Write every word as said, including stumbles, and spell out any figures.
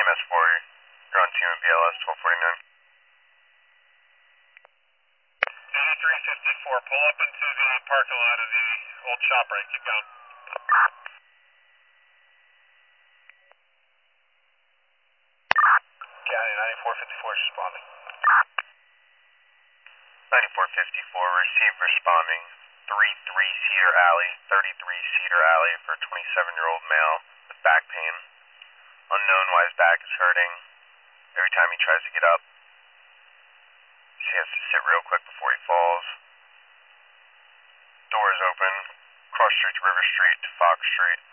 S four, you're on T M B L S twelve forty-nine. eighty-three fifty-four, pull up into the parking lot of the old ShopRite, keep going. County ninety-four fifty-four is responding. ninety-four fifty-four, receive responding. thirty-three Cedar Alley, thirty-three Cedar Alley for a twenty-seven-year-old male with back pain. Unknown why his back is hurting. Every time he tries to get up, he has to sit real quick before he falls. Doors open. Cross street to River Street to Fox Street.